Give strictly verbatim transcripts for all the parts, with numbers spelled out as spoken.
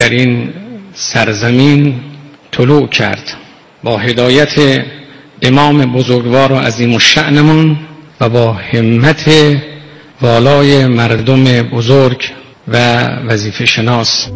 در این سرزمین طلوع کرد با هدایت امام بزرگوار و عظیم الشأنمان و با همت والای مردم بزرگ و وظیفه شناس.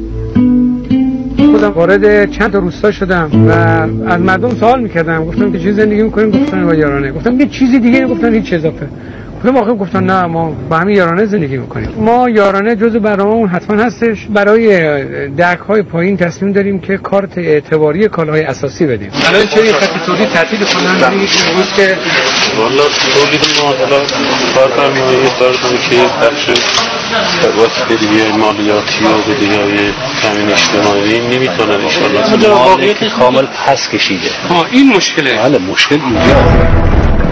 خودم وارد چند تا روستا شدم و از مردم سوال میکردم، گفتم که چی زندگی میکنیم؟ گفتن با یارانه. گفتم یه چیزی دیگه؟ گفتن هیچ اضافه. گفتم آخه، گفتن نه ما با همین یارانه زندگی میکنیم. ما یارانه جزء برنامه‌مون حتما هستش. برای دک‌های پایین تصمیم داریم که کارت اعتباری کالاهای اساسی بدیم. الان چه خط تولید تعطیل کنن روز که والا تولید ما حالا کارفرمایی کارتون که بخش واسطه مالیاتی و بدهی‌های تامین اجتماعی نمیتونن ان شاء الله واقعیت کامل پس کشیده. ها این مشکله. بله مشکل اینجاست.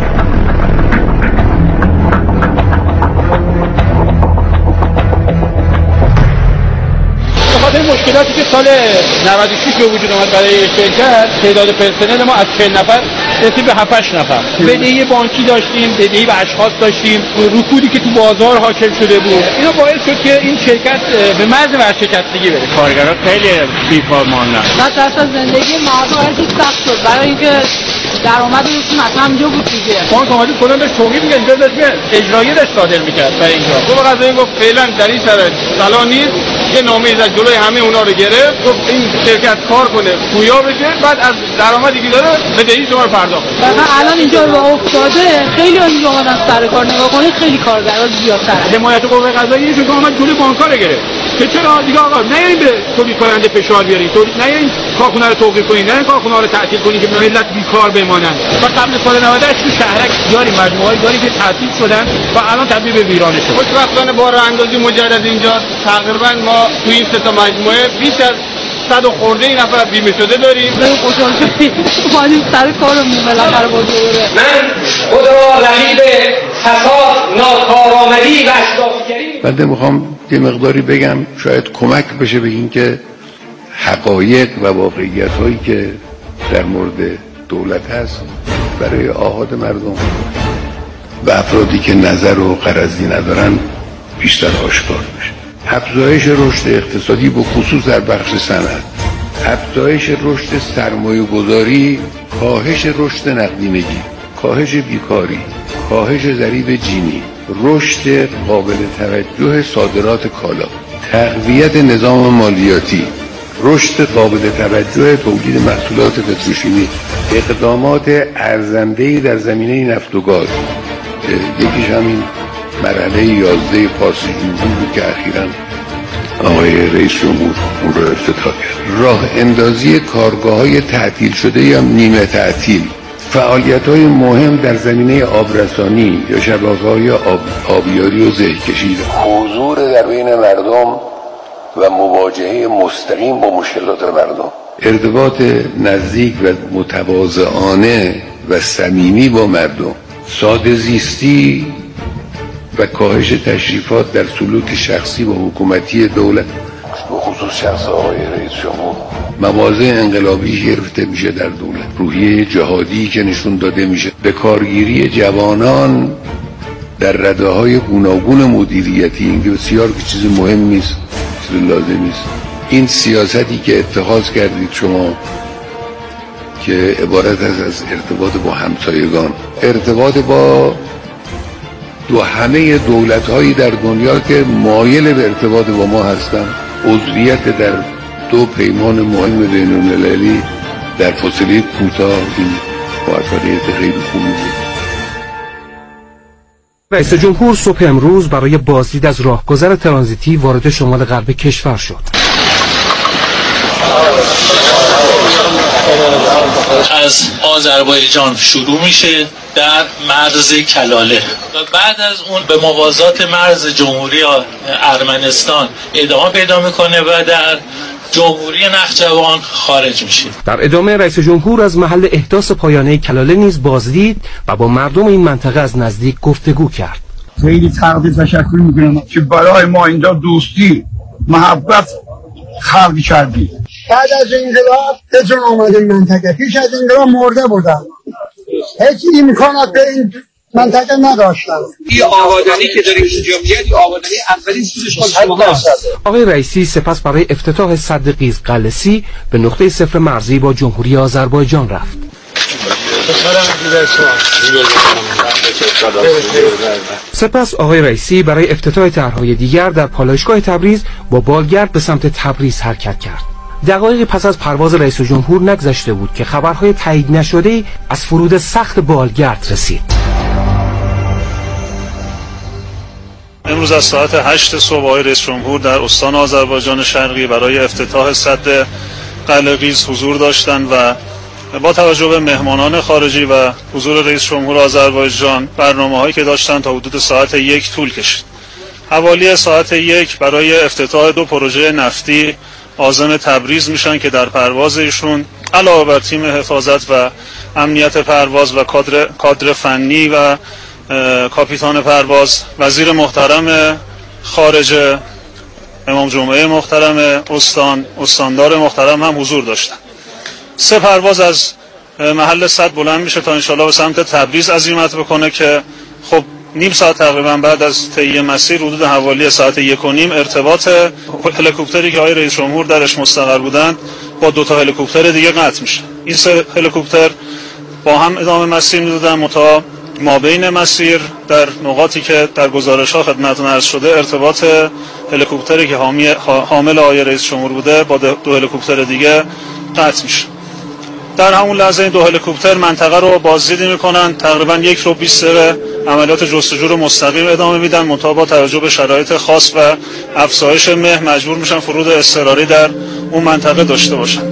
این مشکلاتی که سال نود و شش به وجود اومد برای شرکت، تعداد پرسنل ما از چهل نفر رسید به هفت هشت نفر. بدهی بانکی داشتیم، بدهی به اشخاص داشتیم، رکودی که تو بازار حاکم شده بود. اینا باعث شد که این شرکت به مرز ورشکستگی بره. کارگرا خیلی بیکار ماندن. بعد اصلا زندگی مردم خیلی سخت شد برای اینکه درآمدشون اصلا همینجا بود دیگه. بانک اومد کلا بهش توقیف می‌کرد، اینجا داشت اجرایی داشت صادر می‌کرد برای اینجا. تو قضایی گفت فعلا در این شرایط صلاح نیست. یه نامه از جلوی همه اونا رو گرفت، گفت این شرکت کار کنه، پویا بشه، بعد از درآمدی که داره بدهی شما رو پرداخت کنه. مثلا الان اینجا راه افتاده، خیلی اینجا اومدن سر کار، نگاه کنید خیلی کارگرا زیادتر. حمایت قوه قضاییه که اومد جلوی بانک‌ها رو گرفت. که چرا دیگه آقا نیاین به تولید کننده فشار بیارین، تولید نیاین کارخونه رو توقیف کنین، نه کارخونه رو تعطیل کنین که ملت بیکار بمانن. ما قبل سال نود و هشت تو شهرک داریم مجموعه‌ای داریم که تعطیل شدن و الان تبدیل به ویرانه شد. خوشبختانه با راه اندازی مجدد اینجا تقریبا ما تو این سه تا مجموعه بیش از صد و خورده این نفر بیمه شده داریم. من خوشحال شدم اومدیم سر کارمون بالاخره با دوره. من خدا رقیب فساد، ناکارآمدی و اشرافیگری. من میخوام یه مقداری بگم شاید کمک بشه به این که حقایق و واقعیت هایی که در مورد دولت هست برای آحاد مردم و افرادی که نظر و غرضی ندارن بیشتر آشکار بشه. افزایش رشد اقتصادی به خصوص در بخش صنعت، افزایش رشد سرمایه گذاری، کاهش رشد نقدینگی، کاهش بیکاری، کاهش ضریب جینی، رشد قابل توجه صادرات کالا، تقویت نظام مالیاتی، رشد قابل توجه تولید محصولات پتروشیمی، اقدامات ارزنده‌ای در زمینه نفت و گاز. یکیش همین مرحله یازده پاس جمهور که اخیراً آقای رئیس جمهور اون رو افتتاح کرد. راه اندازی کارگاه‌های تعطیل شده یا نیمه تعطیل، فعالیت‌های مهم در زمینه آبرسانی یا شبکه‌های آب، آبیاری و زهکشی، حضور در بین مردم و مواجهه مستقیم با مشکلات مردم، ارتباط نزدیک و متواضعانه و صمیمی با مردم، ساده زیستی و کاهش تشریفات در سلوک شخصی و حکومتی دولت به خصوص شخص آقای رئیس جمهور. مواضع انقلابی گرفته میشه در دولت، روحیه جهادی که نشون داده میشه، به کارگیری جوانان در رده‌های گوناگون مدیریتی. این بسیار چیز مهم نیست، چیز لازم نیست. این سیاستی که اتخاذ کردید شما که عبارت است از ارتباط با همسایگان، ارتباط با دو همه دولت‌هایی در دنیا که مایل به ارتباط با ما هستند، عضویت در دو پیمان مهم بین‌المللی در فاصله کوتاه، این موفقیت خیلی خوبی بود. رئیس جمهور صبح امروز برای بازدید از راهگذر ترانزیتی وارد شمال غرب کشور شد. از آذربایجان شروع میشه در مرز کلاله و بعد از اون به موازات مرز جمهوری ارمنستان ادامه پیدا میکنه و در جمهوری نخجوان خارج میشه. در ادامه رئیس جمهور از محل احداث پایانه کلاله نیز بازدید و با مردم این منطقه از نزدیک گفتگو کرد. خیلی تقدیر تشکر میکنم که برای ما اینجا دوستی محبت خلق کردی. بعد از انقلاب به جون آمدیم منطقه، پیش از انقلاب مرده بودن. هیچ امکانات به این منطقه نداشتن. این آبادانی که داره اینجا میاد این آبادانی اولین چیزش خود شما هست. آقای رئیسی سپس برای افتتاح سد قیز قلسی به نقطه صفر مرزی با جمهوری آذربایجان رفت. سپس آقای رئیسی برای افتتاح طرح‌های دیگر در پالایشگاه تبریز با بالگرد به سمت تبریز حرکت کرد. دقایقی پس از پرواز رئیس جمهور نگذشته بود که خبرهای تایید نشده‌ای از فرود سخت بالگرد رسید. امروز از ساعت هشت صبح آقای رئیس جمهور در استان آذربایجان شرقی برای افتتاح سد قلعه قیز حضور داشتند و با توجه به مهمانان خارجی و حضور رئیس جمهور آذربایجان برنامه‌هایی که داشتند تا حدود ساعت یک طول کشید. حوالی ساعت یک برای افتتاح دو پروژه نفتی عازم تبریز میشن که در پرواز ایشون علاوه بر تیم حفاظت و امنیت پرواز و کادر کادر فنی و کاپیتان پرواز، وزیر محترم خارجه، امام جمعه محترم استان، استاندار محترم هم حضور داشتن. سه پرواز از محل سد بلند میشه تا انشالله به سمت تبریز عزیمت بکنه که خب نیم ساعت تقریبا بعد از طی مسیر حدود حوالی ساعت یک و نیم ارتباط هلیکوپتری که آقای رئیس جمهور درش مستقر بودند با دو تا هلیکوپتر دیگه قطع میشه. این سه هلیکوپتر با هم ادامه مسیر میدادن، متا ما بین مسیر در نقاطی که در گزارش ها خدمتتون عرض شده ارتباط هلیکوپتری که حامل آقای رئیس جمهور بوده با دو هلیکوپتر دیگه قطع میشه. در همون لحظه این دو هلیکوپتر منطقه رو بازدید میکنن، تقریبا یک رو بیست دقیقه عملیات جستجو رو مستقیم ادامه میدن، منتها با توجه به شرایط خاص و افزایش مه مجبور میشن فرود اضطراری در اون منطقه داشته باشن.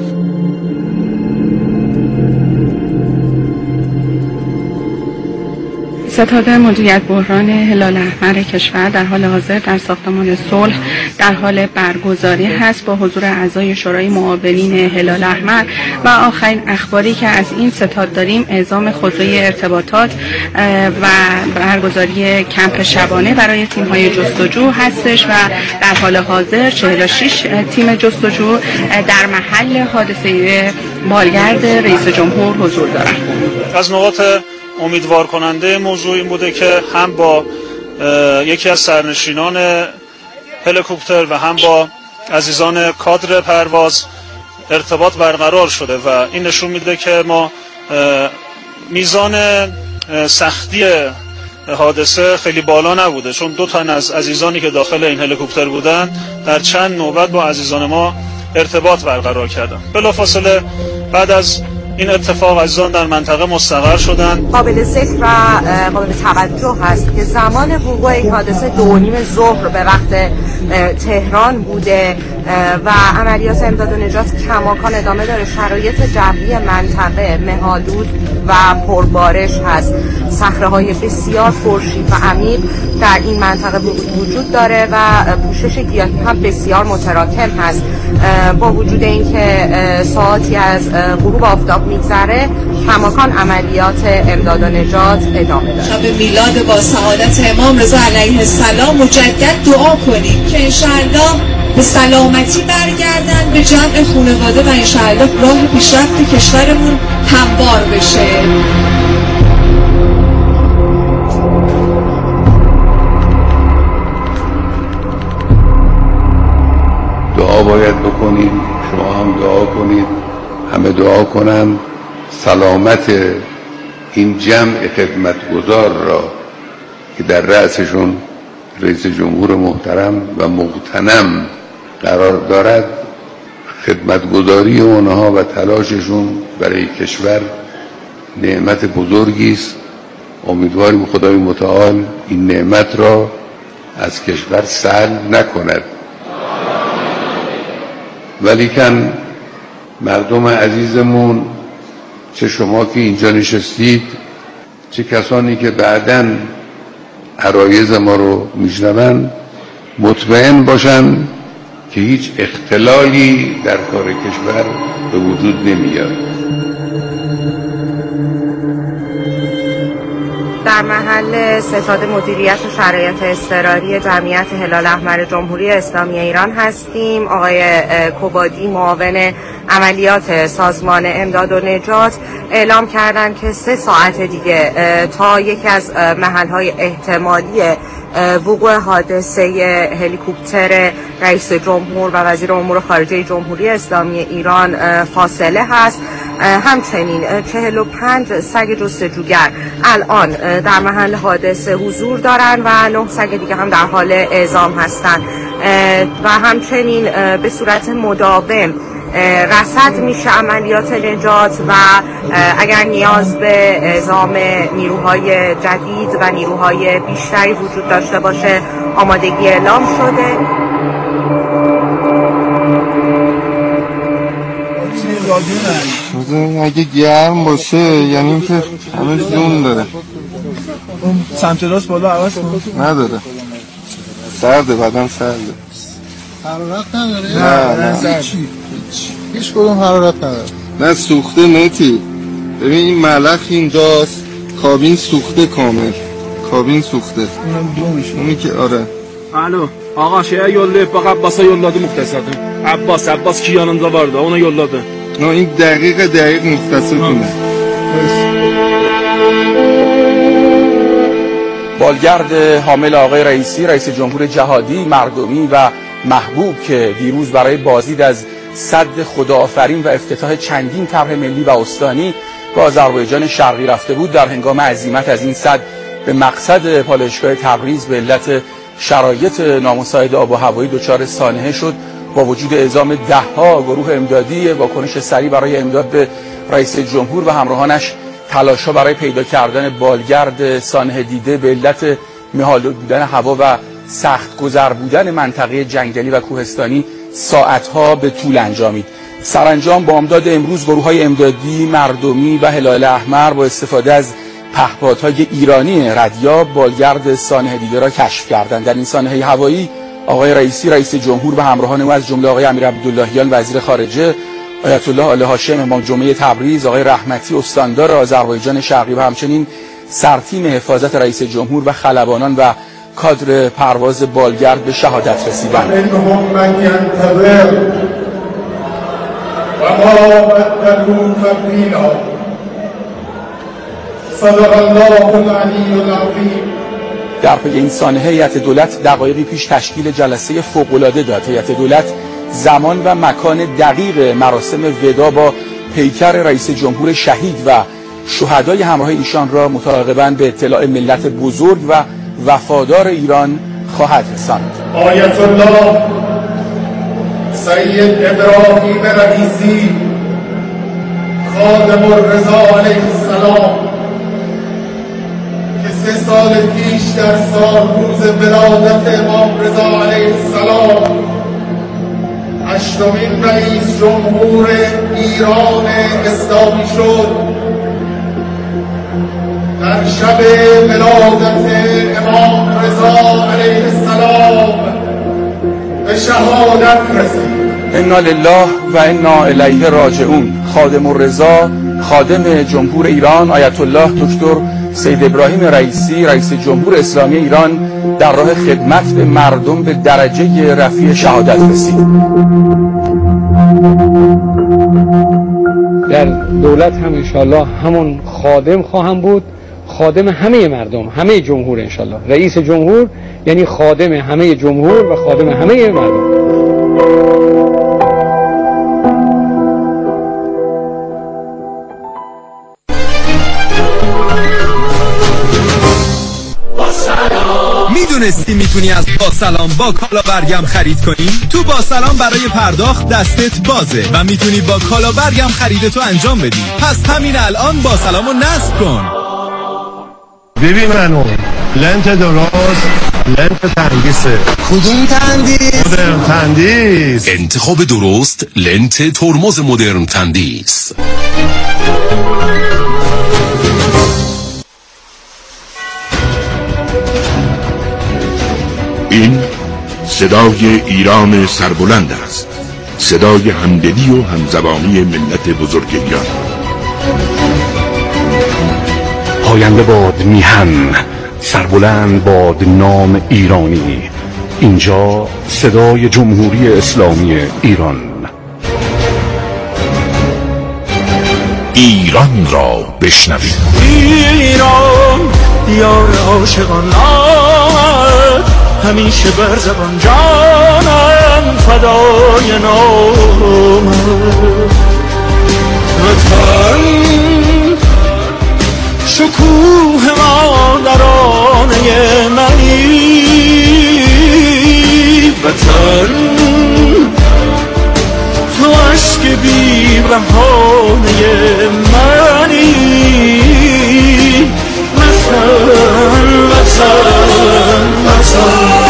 ستاد مدیریت بحران هلال احمر کشور در حال حاضر در ساختمان صلح در حال برگزاری هست با حضور اعضای شورای معاونین هلال احمر و آخرین اخباری که از این ستاد داریم اعزام خودروی ارتباطات و برگزاری کمپ شبانه برای تیم‌های جستجو هستش و در حال حاضر چهل و شش تیم جستجو در محل حادثه بالگرد رئیس جمهور حضور دارند. از نقاط امیدوار کننده موضوع این بوده که هم با یکی از سرنشینان هلیکوپتر و هم با عزیزان کادر پرواز ارتباط برقرار شده و این نشون میده که ما میزان سختی حادثه خیلی بالا نبوده، چون دو تن از عزیزانی که داخل این هلیکوپتر بودن در چند نوبت با عزیزان ما ارتباط برقرار کردن. بلافاصله بعد از این اتفاق عزیزان در منطقه مستقر شدن. قابل ذکر و قابل توجه هست که زمان وقوع این حادثه دو نیم ظهر به وقت تهران بوده و عملیات امداد و نجات کماکان ادامه داره. شرایط جوی منطقه مه‌آلود و پربارش هست. صخره‌های بسیار خورشید و عمیق در این منطقه وجود داره و پوشش گیاهی هم بسیار متراکم هست. با وجود اینکه ساعتی از غروب آفتاب میگذره کماکان عملیات امداد و نجات ادامه داره. شب میلاد با سعادت امام رضا علیه السلام مجدد دعا کنیم که انشاءالله به سلامتی برگردن به جمع خانواده و انشاءالله راه پیشرفت کشورمون هموار بشه. دعا باید بکنید، شما هم دعا کنید، همه دعا کنند سلامت این جمع خدمتگزار را که در رأسشون رئیس جمهور محترم و مغتنم قرار دارد، خدمتگزاری اونها و تلاششون برای کشور نعمت بزرگی است. امیدواریم خدای متعال این نعمت را از کشور سلب نکند. ولیکن مردم عزیزمون، چه شما که اینجا نشستید، چه کسانی که بعداً عرایض ما رو میشنون، مطمئن باشن که هیچ اختلالی در کار کشور به وجود نمیاد. در محل ستاد مدیریت و شرایط اضطراری جمعیت هلال احمر جمهوری اسلامی ایران هستیم. آقای کوبادی معاون عملیات سازمان امداد و نجات اعلام کردن که سه ساعت دیگه تا یکی از محل‌های احتمالی وقوع حادثه هلیکوپتر رئیس جمهور و وزیر امور خارجه جمهوری اسلامی ایران فاصله هست. همچنین چهل و پنج سگ جستجوگر الان در محل حادثه حضور دارن و نه سگ دیگه هم در حال اعزام هستند و همچنین به صورت مداوم رصد میشه عملیات نجات و اگر نیاز به اعزام نیروهای جدید و نیروهای بیشتری وجود داشته باشه آمادگی اعلام شده. اگه گرم باشه یعنی که همه جون داره. اون سمت راست بالا عوض کن. نداره. سرده، بدن سرده. حرارت نداره؟ نه نه هیچی هیچ کدوم حرارت نداره. نه سوخته متی. ببین این ملخ اینجاست، کابین سوخته کامل. کابین سوخته. اونم دو میشه. اونی که آره. Alo, ağa şeye yollayıp bak Abbas'a yolladı muhtasardı. Abbas, Abbas ki yanında vardı, ona yolladı. نه این دقیق دقیق مختصر کنه. بالگرد حامل آقای رئیسی، رئیس جمهور جهادی، مردمی و محبوب که دیروز برای بازدید از سد خداآفرین و افتتاح چندین طرح ملی و استانی به آذربایجان شرقی رفته بود، در هنگام عزیمت از این سد به مقصد پالایشگاه تبریز به علت شرایط نامساعد آب و هوایی دچار سانحه شد. با وجود اعزام ده‌ها گروه امدادی واکنش سریع برای امداد به رئیس جمهور و همراهانش تلاش‌ها برای پیدا کردن بالگرد سانحه دیده به علت مه‌آلود بودن هوا و سخت گذر بودن منطقه جنگلی و کوهستانی ساعتها به طول انجامید. سرانجام با امداد امروز گروه‌های امدادی مردمی و هلال احمر با استفاده از پهپادهای ایرانی ردیاب بالگرد سانحه دیده را کشف کردند. در این سانحه هوایی آقای رئیسی رئیس جمهور و همراهان او از جمله آقای امیر عبداللهیان وزیر خارجه، آیت الله آل هاشم امام جمعه تبریز، آقای رحمتی استاندار آذربایجان شرقی و همچنین سرتیم حفاظت رئیس جمهور و خلبانان و کادر پرواز بالگرد به شهادت رسیدند. در پی این سانحه هیئت دولت دقایقی پیش تشکیل جلسه فوق‌العاده داد. هیئت دولت زمان و مکان دقیق مراسم وداع با پیکر رئیس جمهور شهید و شهدای همراه ایشان را متعاقباً به اطلاع ملت بزرگ و وفادار ایران خواهد رساند. آیت الله سید ابراهیم رئیسی خادم الرضا علیه السلام که سه سال پیش در سال روز ولادت امام رضا علیه السلام هشتمین رئیس جمهور ایران اسلامی شد، در شب ولادت امام رضا علیه السلام به شهادت رسید. انا لله و انا الیه راجعون. خادم الرضا خادم جمهور ایران آیت الله دکتر سید ابراهیم رئیسی رئیس جمهور اسلامی ایران در راه خدمت به مردم به درجه رفیع شهادت رسید. در دولت هم انشالله همون خادم خواهم بود، خادم همه مردم، همه جمهور انشالله. رئیس جمهور یعنی خادم همه جمهور و خادم همه مردم. میدونستی میتونی از با سلام با کالا برگم خرید کنی؟ تو با سلام برای پرداخت دستت بازه و میتونی با کالا برگم خریدتو انجام بدی. پس همین الان با سلامو نصب کن. ببین منو لنت درست، لنت تندیسه. کدوم تندیس؟ مدرن تندیس. انتخاب درست لنت ترمز مدرن تندیس. این صدای ایران سربلند است، صدای همدلی و همزبانی ملت بزرگ ایران. پاینده باد میهن، سربلند باد نام ایرانی. اینجا صدای جمهوری اسلامی ایران. ایران را بشنوید. ایران یار عاشقان آمد، همیشه بر زبان جانم فدای نامد. وطن شکوه مادرانه منی، وطن تو عشق بی بهانه منی. وطن وطن وطن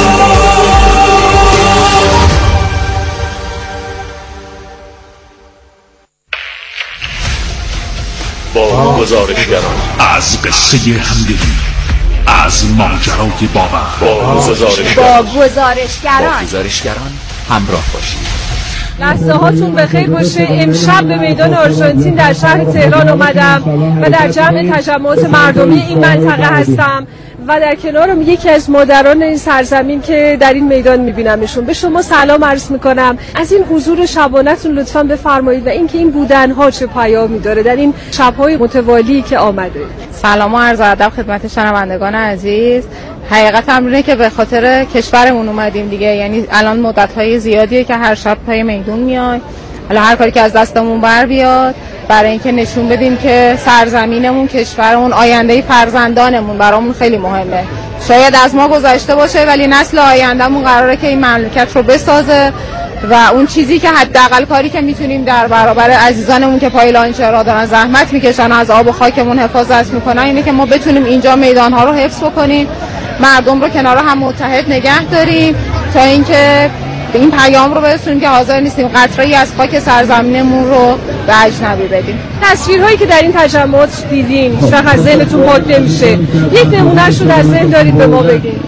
با گزارشگران از قصه همدلی، از ماجرای باور، با گزارشگران با گزارشگران گزارشگران همراه باشید. لحظه هاتون بخیر باشه. امشب به میدان آرژانتین در شهر تهران اومدم و در جمع تجمعات مردمی این منطقه هستم و در کنارم یکی از مادران این سرزمین که در این میدان میبینمشون. به شما سلام عرض میکنم. از این حضور شبانه‌تون لطفاً بفرمایید و اینکه این بودن‌ها چه پیامی داره در این شب‌های متوالی که آمده. سلام و عرض ادب خدمت شنوندگان عزیز. حقیقت امره که به خاطر کشورمون اومدیم دیگه، یعنی الان مدت‌های زیادیه که هر شب پای میدون میایم. حالا هر کاری که از دستمون بر بیاد برای اینکه نشون بدیم که سرزمینمون، کشورمون، آینده فرزندانمون برامون خیلی مهمه. شاید از ما گذشته باشه ولی نسل آیندهمون قراره که این مملکت رو بسازه و اون چیزی که حداقل کاری که میتونیم در برابر عزیزانمون که پای لانچرها دارن زحمت میکشن از آب و خاکمون حفاظت میکنن اینه که ما بتونیم اینجا میدانها رو حفظ بکنیم، مردم رو کنار هم متحد نگه داریم تا اینکه به این پیام رو برسونیم که حاضر نیستیم قطره‌ای از خاک سرزمینمون رو به اجنبی بدیم. تصویرهایی که در این تجمعات دیدیم هیچ وقت از ذهنتون پاک نمیشه. یک نمونه‌اش رو در ذهن دارید به ما بگید.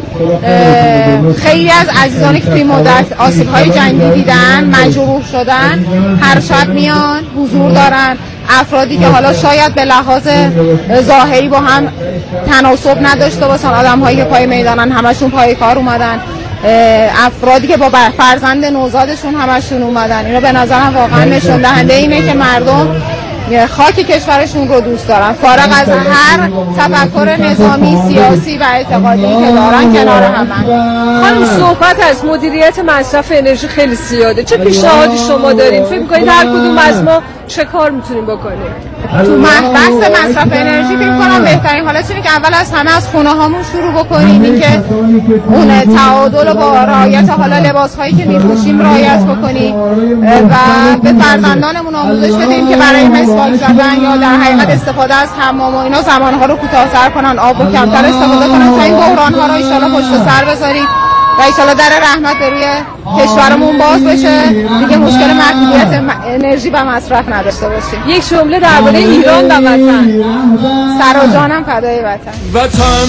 خیلی از عزیزانی که توی مدت آسیب‌های جنگی دیدن، مجروح شدن، هر شب میان حضور دارن. افرادی که حالا شاید به لحاظ ظاهری با هم تناسب نداشته باشن، آدم‌هایی که پای میدانن همشون پای کار اومدن، افرادی که با فرزند نوزادشون همشون اومدن. اینا به نظرم واقعا نشون دهنده اینه که مردم خاک کشورشون رو دوست دارن، فارغ از هر تفکر نظامی، سیاسی و اعتقادی که دارن کنار همن. خانم صحبت از مدیریت مصرف انرژی خیلی زیاده. چه پیشنهادی شما دارین؟ فکر می‌کنید هر کدوم از ما چه کار میتونیم بکنیم؟ تو بحث مصرف انرژی فکر کنم بهترین حالت اینه که اول از همه از خونه هامون شروع بکنیم، اینکه اون تعادل با رعایت حالا لباس هایی که میپوشیم رعایت بکنیم و به فرزندانمون آموزش بدیم که برای مسواک زدن یا در حقیقت استفاده از حمام و اینا زمانها رو کوتاه‌تر کنن، آب رو کمتر استفاده کنن تا این بحران ها رو ان شاءالله پشت سر بذاریم و ان شاءالله در رحمت به روی کشورمون باز بشه، دیگه مشکل محدودیت انرژی و مصرف نداشته باشیم. یک جمله درباره ایران و وطن. سر و جانم فدای وطن. وطن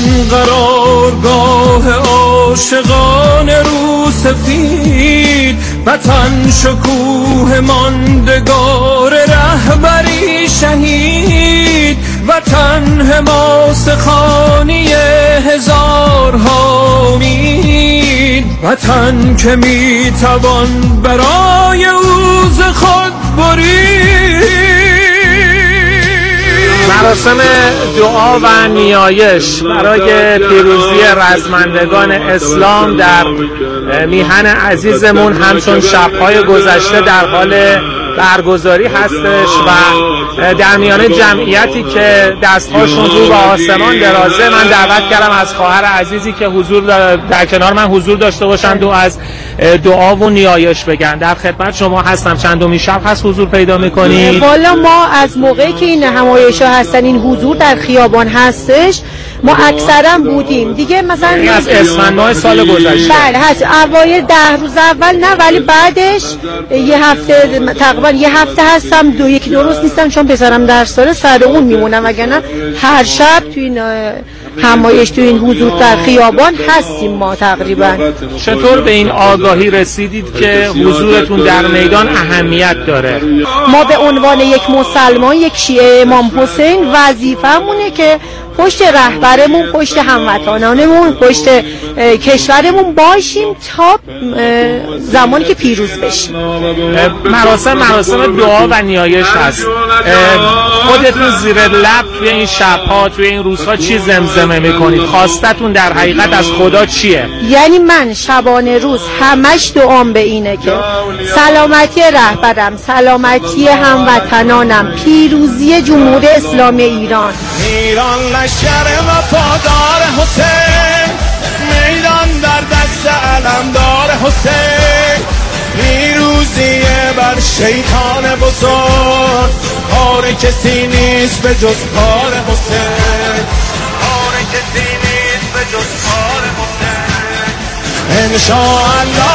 قرارگاه عاشقان رو سفید، وطن شکوه ماندگار رهبری شهید، وطن حماس خانی هزارها امید، وطن که میتوان برای او ز خود برید. مراسم دعا و نیایش برای پیروزی رزمندگان اسلام در میهن عزیزمون همچون شب‌های گذشته در حال برگزاری هستش و در میانه جمعیتی که دستهاشون رو به آسمان درازه من دعوت کردم از خواهر عزیزی که حضور در کنار من حضور داشته باشند و از دعا و نیایش بگن. در خدمت شما هستم. چندمین شب هست حضور پیدا می‌کنید؟ والا ما از موقعی که این نمایش‌ها هستن، این حضور در خیابان هستش، ما اکثرا بودیم دیگه. مثلا از اسفند ماه سال گذشته بله هست، اوایل ده روز اول نه، ولی بعدش یه هفته تقریبا یه هفته هستم، دو یک دو روز نیستم چون پسرم درس داره، سر اون میمونم، وگرنه هر شب تو این همایش تو این حضور در خیابان هستیم ما تقریبا. چطور به این آگاهی رسیدید که حضورتون در میدان اهمیت داره؟ ما به عنوان یک مسلمان، یک شیعه امام حسین، وظیفه‌مونه که پشت رهبرمون، پشت هموطنانمون، پشت کشورمون باشیم تا زمانی که پیروز بشیم. مراسم مراسم دعا و نیایش هست. خودتون زیر لب توی این شب‌ها توی این روزها چی زمزمه میکنید؟ خواستتون در حقیقت از خدا چیه؟ یعنی من شبانه روز همش دعام به اینه که سلامتی رهبرم، سلامتی هموطنانم، پیروزی جمهوری اسلامی ایران. ایران لشکر وفادار حسین، میدان در دست علمدار حسین، پیروزی بر شیطان بزرگ، کار کسی نیست به جز کار حسین، کار کسی نیست به جز کار حسین. انشاءالله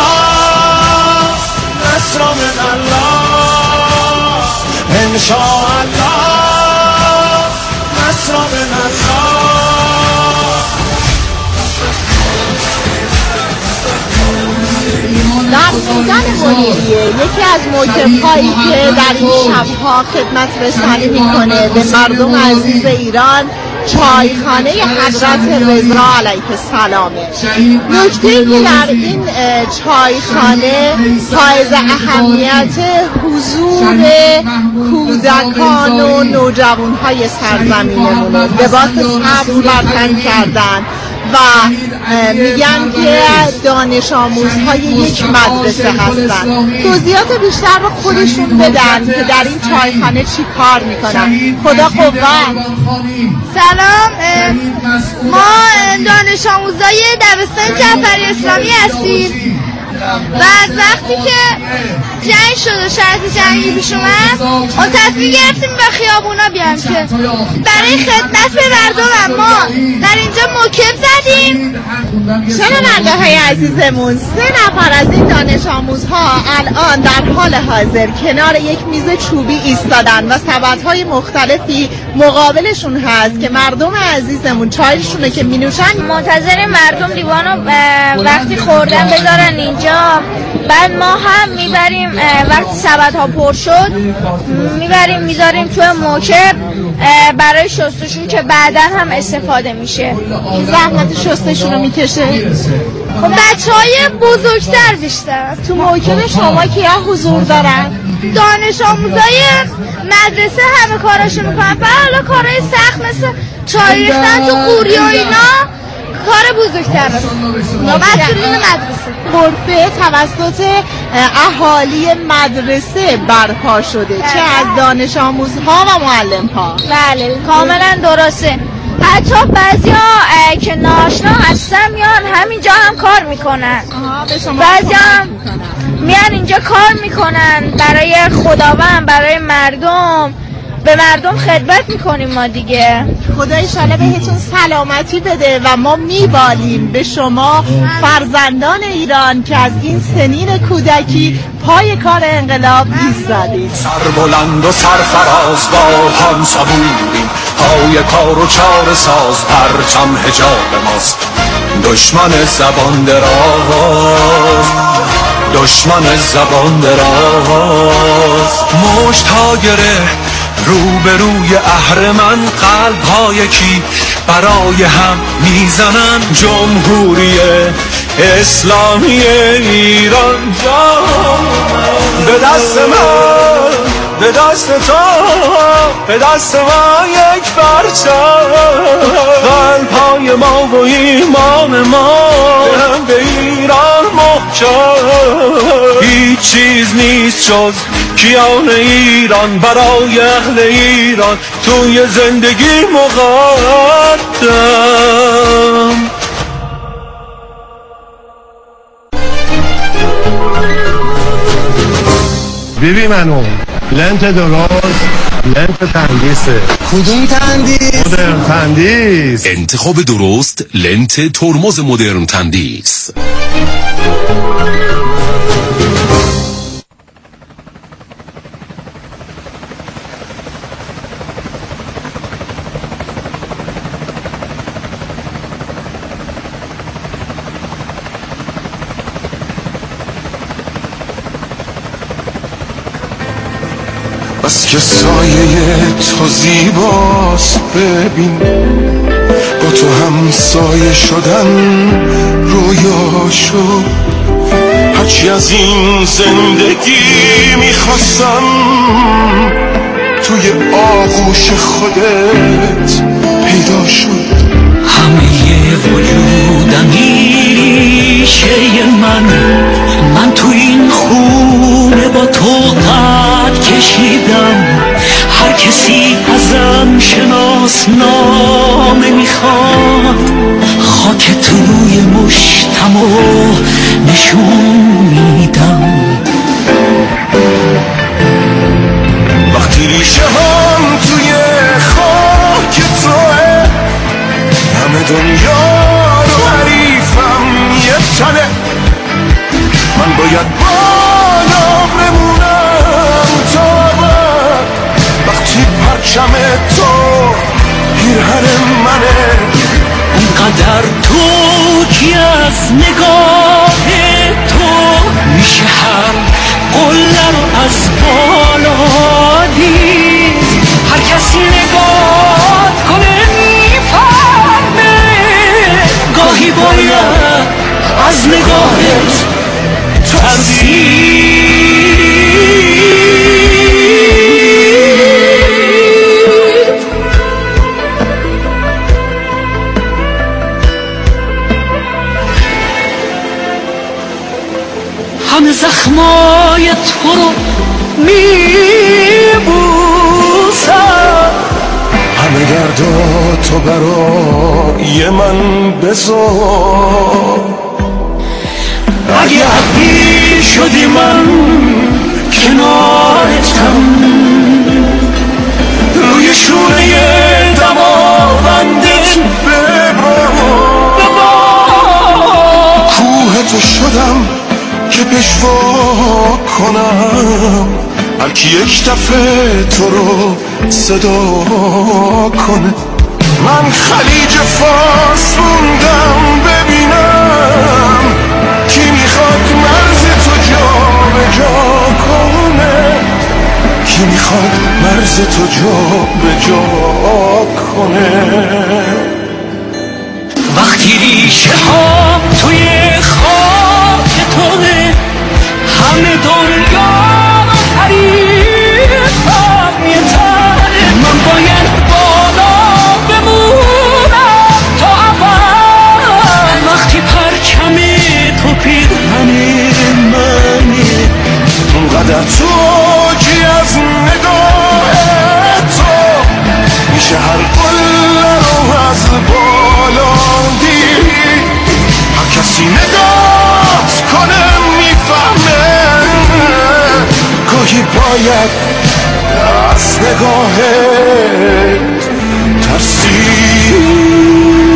نصر من الله، انشاءالله نصر من الله. در میدان مدیریه یکی از موکب‌هایی که در این شب‌ها خدمت رسانی میکنه به مردم عزیز ایران چایخانه حضرت رضا علیه السلامه. نکته‌ای که در این چایخانه حائز اهمیت حضور کودکان و نوجوان‌های سرزمینمونه. لباس سبز بر تن کردن و میگن که دانش آموزهای یک مدرسه هستن. توضیحات بیشتر رو خودشون بدن که در این چایخانه چی کار میکنن. خدا قوت. سلام، ما دانش آموزای دبستان جعفری اسلامی هستیم و از وقتی که جنگ شد و شرط جنگی پیش اومد ما تصمیم گرفتیم به خیابونا بیایم که برای خدمت به مردم ما در اینجا موکب زدیم. شنونده های عزیزمون، سه نفر از این دانش آموزها الان در حال حاضر کنار یک میز چوبی ایستادن و سبدهای مختلفی مقابلشون هست که مردم عزیزمون چایشونه که می نوشن. منتظر مردم لیوانو وقتی خوردن بذارن اینجا، بعد ما هم میبریم وقتی سبدها پر شد میبریم میذاریم توی موکب برای شستشو که بعدا هم استفاده میشه. زحمت شستشو رو میکشه؟ خب بچه های بزرگتر بیشتر. تو موکب شما کیا حضور دارن؟ دانش آموزای مدرسه همه کاراشو میکنن، بعد حالا کارهای سخت مثل چای ریختن تو قوری و اینا کار بزرگتر است. مسئولین مدرسه. غرفه توسط اهالی مدرسه برپا شده، چه از دانش آموزها و معلم‌ها. بله کاملا درسته. حتی بعضی ها که ناشنا هستن میان همینجا هم کار میکنن. بعضی هم میان اینجا کار میکنن برای خداوند، برای مردم، به مردم خدمت میکنیم ما دیگه. خدا ایشالا بهتون سلامتی بده و ما میبالیم به شما فرزندان ایران که از این سنین کودکی پای کار انقلاب ایستادید. سر بلند و سرفراز با هم صبوریم، پای کار و چار ساز پرچم حجاب ماست. دشمن زبان دراز، دشمن زبان دراز، مشت ها گره روبروی اهرمن، قلب ها یکی برای هم میزنن. جمهوری اسلامی ایران به دست من، به دست تو، به دست ما یک پرچم. قلب های ما و ایمان ما به ایران محکم. هیچ چیز نیست جز کیان ایران، برای اهل ایران توی زندگی مقدم. بیبی منو لنت دراز، لنت تندیسه. کدوم تندیس؟ مدرن تندیس. انتخاب درست لنت ترمز مدرن تندیس. بس که سایه تو زیباست، ببین با تو هم سایه شدن رویا شد. هرچی از این زندگی میخواستم توی آغوش خودت پیدا شد. همه وجودم ریشه من من تو این خونه با تو قد کشیدم. هر کسی ازم شناسنامه میخواد، خاک توی مشتم و نشون میدم. وقتی ریشه هم توی خاک توه، همه دنیا رو حریفم یه تنه. من باید بالا بمونم تا بعد، وقتی پرچم تو پیرهن منه. اونقدر تو که از نگاه تو میشه هر قله رو از بالا دید. هر کسی نگاه کنه میفهمه، گاهی باید از نگاهت ترسید. همه زخمای تو رو میبوسم، همه درداتو برای من بذار. اگه عبی شدی من کنارتم، روی شونه دماوندت ببار. کوه تو شدم که پشوا کنم، هر کی یک دفعه تو رو صدا کنه. من خلیج فارس موندم ببینم کی میخواد مرز تو جا به جا کنه، کی میخواد مرز تو جا به جا کنه. وقتی ریشه ها توی خاک توه، همه دنیا رو حریفم یه تنه. من باید بالا بمونم تا اول، وقتی پرچم تو پیرهن منه. اونقدر تو جی از نگاه تو میشه هر قله رو از بالا دید. هر کسی نگاه کنه میفهمه، گاهی باید از نگاهت ترسید.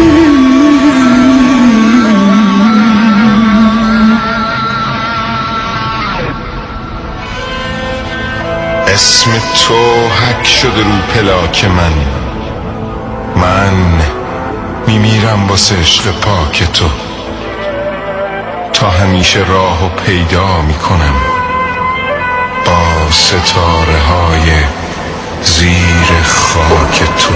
اسم تو حک شده رو پلاک من، من میمیرم واسه عشق پاک تو. تا همیشه راهو پیدا میکنم با ستاره های زیر خاک تو.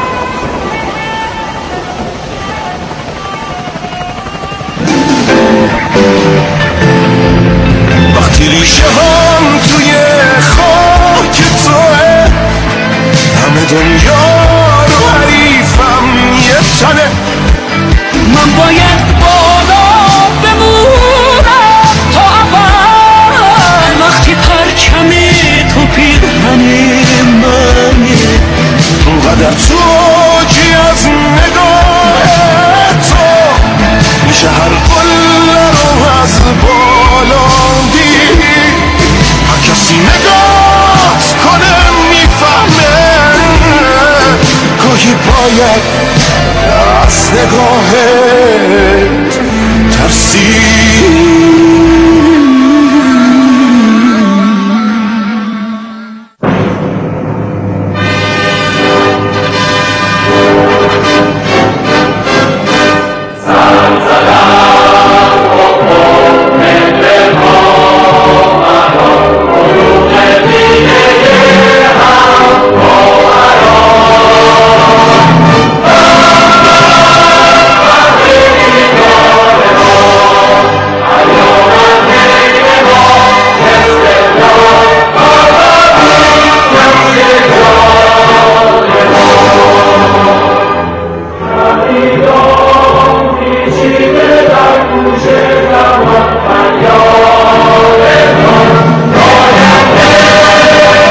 وقتی ریشه هم توی خاک توه، همه دنیا رو حریفم یه تنه. من باید بالا بمونم تا اول، وقتی پرچم تو پیرهن منه. اونقدر تو جی از نگاه تو میشه هر قله رو از بالا دید. هر کسی نگاه کنه میفهمه، گاهی باید از نگاهت ترسید.